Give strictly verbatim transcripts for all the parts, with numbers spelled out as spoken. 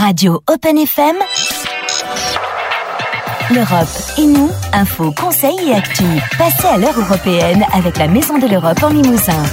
Radio Open F M. L'Europe et nous, info, conseils et actu. Passez à l'heure européenne avec la Maison de l'Europe en Limousin.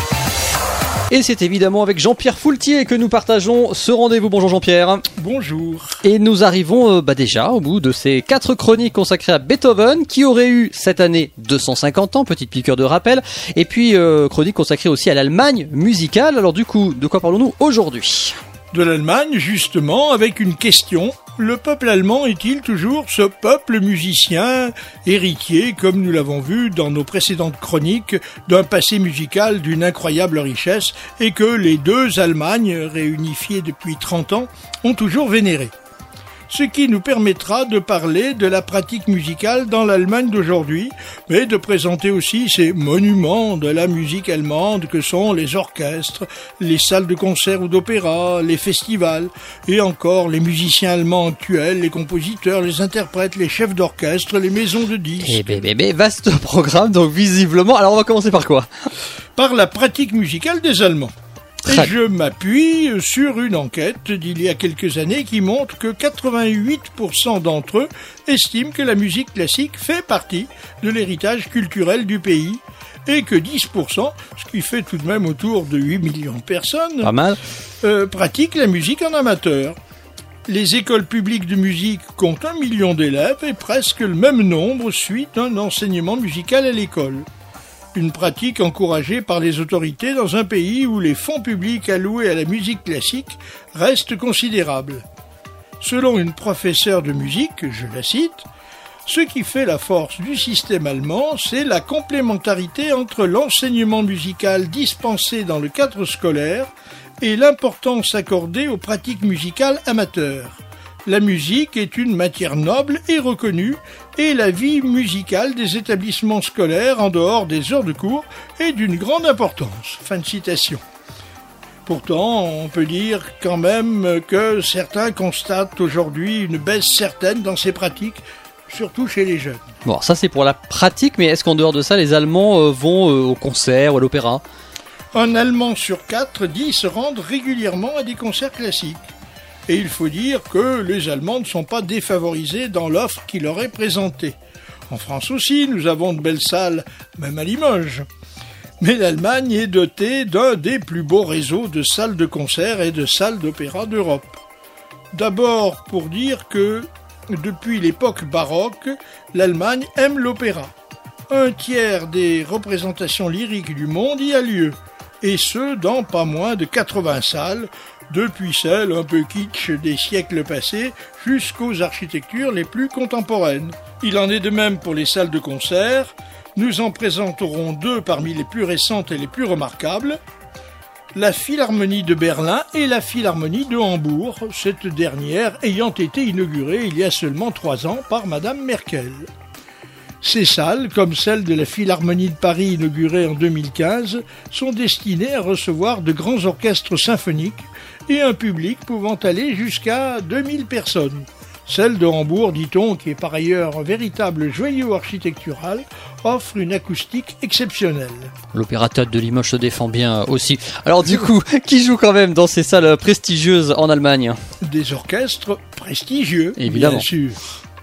Et c'est évidemment avec Jean-Pierre Foultier que nous partageons ce rendez-vous. Bonjour Jean-Pierre. Bonjour. Et nous arrivons euh, bah déjà au bout de ces quatre chroniques consacrées à Beethoven, qui aurait eu cette année deux cent cinquante ans, petite piqûre de rappel. Et puis euh, chronique consacrée aussi à l'Allemagne musicale. Alors du coup, de quoi parlons-nous aujourd'hui ? De l'Allemagne, justement, avec une question. Le peuple allemand est-il toujours ce peuple musicien, héritier, comme nous l'avons vu dans nos précédentes chroniques, d'un passé musical d'une incroyable richesse et que les deux Allemagnes, réunifiées depuis trente ans, ont toujours vénéré? Ce qui nous permettra de parler de la pratique musicale dans l'Allemagne d'aujourd'hui, mais de présenter aussi ces monuments de la musique allemande que sont les orchestres, les salles de concert ou d'opéra, les festivals, et encore les musiciens allemands actuels, les compositeurs, les interprètes, les chefs d'orchestre, les maisons de disques. Eh ben, ben, ben, vaste programme, donc visiblement. Alors on va commencer par quoi ? Par la pratique musicale des Allemands. Et je m'appuie sur une enquête d'il y a quelques années qui montre que quatre-vingt-huit pour cent d'entre eux estiment que la musique classique fait partie de l'héritage culturel du pays et que dix pour cent, ce qui fait tout de même autour de huit millions de personnes, Pas mal. Euh, pratiquent la musique en amateur. Les écoles publiques de musique comptent un million d'élèves et presque le même nombre suit un enseignement musical à l'école. Une pratique encouragée par les autorités dans un pays où les fonds publics alloués à la musique classique restent considérables. Selon une professeure de musique, je la cite, « Ce qui fait la force du système allemand, c'est la complémentarité entre l'enseignement musical dispensé dans le cadre scolaire et l'importance accordée aux pratiques musicales amateurs. La musique est une matière noble et reconnue, et la vie musicale des établissements scolaires en dehors des heures de cours est d'une grande importance. » Fin de citation. Pourtant, on peut dire quand même que certains constatent aujourd'hui une baisse certaine dans ces pratiques, surtout chez les jeunes. Bon, ça c'est pour la pratique, mais est-ce qu'en dehors de ça, les Allemands euh, vont euh, au concert ou à l'opéra ? Un Allemand sur quatre dit se rendre régulièrement à des concerts classiques. Et il faut dire que les Allemands ne sont pas défavorisés dans l'offre qui leur est présentée. En France aussi, nous avons de belles salles, même à Limoges. Mais l'Allemagne est dotée d'un des plus beaux réseaux de salles de concert et de salles d'opéra d'Europe. D'abord pour dire que, depuis l'époque baroque, l'Allemagne aime l'opéra. Un tiers des représentations lyriques du monde y a lieu, et ce, dans pas moins de quatre-vingts salles, depuis celles un peu kitsch des siècles passés jusqu'aux architectures les plus contemporaines. Il en est de même pour les salles de concert. Nous en présenterons deux parmi les plus récentes et les plus remarquables. La Philharmonie de Berlin et la Philharmonie de Hambourg, cette dernière ayant été inaugurée il y a seulement trois ans par Madame Merkel. Ces salles, comme celle de la Philharmonie de Paris inaugurée en deux mille quinze, sont destinées à recevoir de grands orchestres symphoniques et un public pouvant aller jusqu'à deux mille personnes. Celle de Hambourg, dit-on, qui est par ailleurs un véritable joyau architectural, offre une acoustique exceptionnelle. L'Opéra Théâtre de Limoges se défend bien aussi. Alors du coup, qui joue quand même dans ces salles prestigieuses en Allemagne ? Des orchestres prestigieux, évidemment. Bien sûr.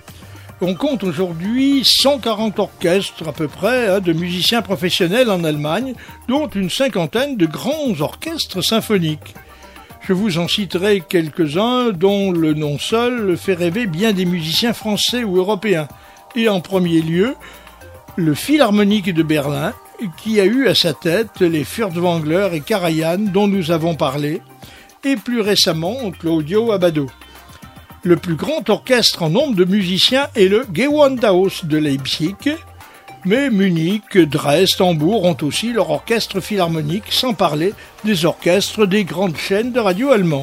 On compte aujourd'hui cent quarante orchestres à peu près hein, de musiciens professionnels en Allemagne, dont une cinquantaine de grands orchestres symphoniques. Je vous en citerai quelques-uns dont le nom seul fait rêver bien des musiciens français ou européens. Et en premier lieu, le Philharmonique de Berlin, qui a eu à sa tête les Furtwängler et Karajan dont nous avons parlé, et plus récemment Claudio Abbado. Le plus grand orchestre en nombre de musiciens est le Gewandhaus de Leipzig, mais Munich, Dresde, Hambourg ont aussi leur orchestre philharmonique, sans parler des orchestres des grandes chaînes de radio allemandes.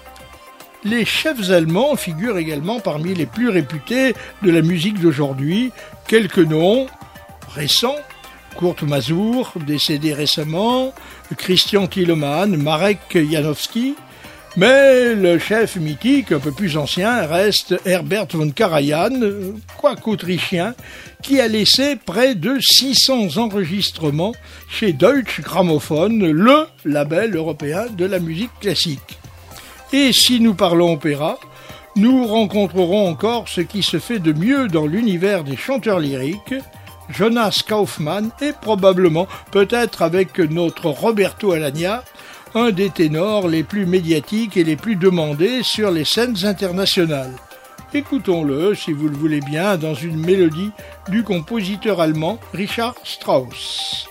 Les chefs allemands figurent également parmi les plus réputés de la musique d'aujourd'hui. Quelques noms récents, Kurt Masur, décédé récemment, Christian Thielemann, Marek Janowski, mais le chef mythique, un peu plus ancien, reste Herbert von Karajan, quoique autrichien, qui a laissé près de six cents enregistrements chez Deutsche Grammophon, le label européen de la musique classique. Et si nous parlons opéra, nous rencontrerons encore ce qui se fait de mieux dans l'univers des chanteurs lyriques, Jonas Kaufmann et probablement, peut-être avec notre Roberto Alagna, un des ténors les plus médiatiques et les plus demandés sur les scènes internationales. Écoutons-le, si vous le voulez bien, dans une mélodie du compositeur allemand Richard Strauss.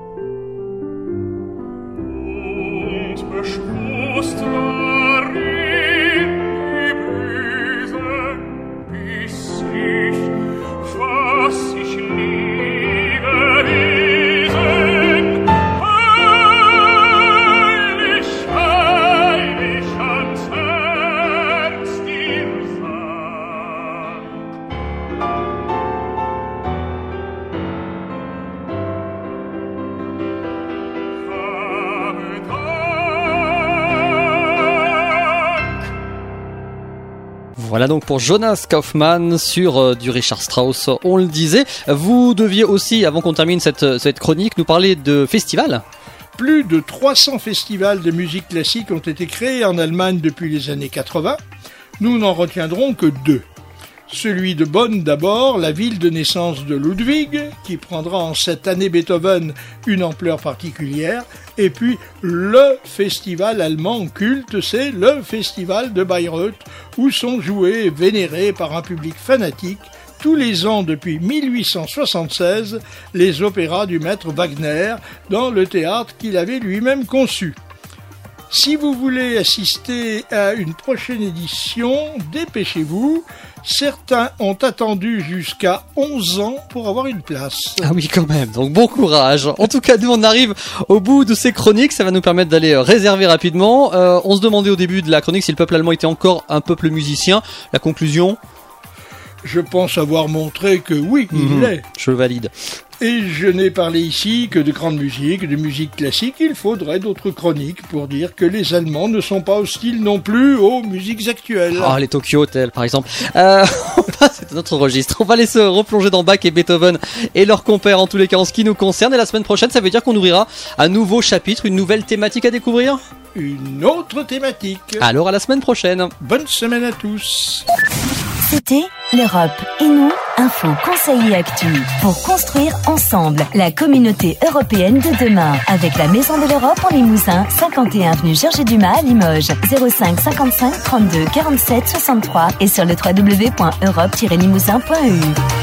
Voilà donc pour Jonas Kaufmann sur euh, du Richard Strauss, on le disait. Vous deviez aussi, avant qu'on termine cette, cette chronique, nous parler de festivals. Plus de trois cents festivals de musique classique ont été créés en Allemagne depuis les années quatre-vingts. Nous n'en retiendrons que deux. Celui de Bonn d'abord, la ville de naissance de Ludwig, qui prendra en cette année Beethoven une ampleur particulière, et puis le festival allemand culte, c'est le festival de Bayreuth, où sont joués et vénérés par un public fanatique, tous les ans depuis mille huit cent soixante-seize, les opéras du maître Wagner, dans le théâtre qu'il avait lui-même conçu. Si vous voulez assister à une prochaine édition, dépêchez-vous. Certains ont attendu jusqu'à onze ans pour avoir une place. Ah oui, quand même. Donc bon courage. En tout cas, nous on arrive au bout de ces chroniques. Ça va nous permettre d'aller réserver rapidement. Euh, on se demandait au début de la chronique si le peuple allemand était encore un peuple musicien. La conclusion ? Je pense avoir montré que oui, il mmh, l'est. Je le valide. Et je n'ai parlé ici que de grande musique, de musique classique. Il faudrait d'autres chroniques pour dire que les Allemands ne sont pas hostiles non plus aux musiques actuelles. Ah, les Tokyo Hotel, par exemple. Euh, c'est notre registre. On va aller se replonger dans Bach et Beethoven et leurs compères, en tous les cas, en ce qui nous concerne. Et la semaine prochaine, ça veut dire qu'on ouvrira un nouveau chapitre, une nouvelle thématique à découvrir ? Une autre thématique. Alors, à la semaine prochaine. Bonne semaine à tous. C'était l'Europe et nous, info, conseils et actu. Pour construire ensemble la communauté européenne de demain. Avec la Maison de l'Europe en Limousin, cinquante et un avenue Georges Dumas à Limoges. zéro cinq cinquante-cinq trente-deux quarante-sept soixante-trois et sur le w w w point europe tiret limousin point e u.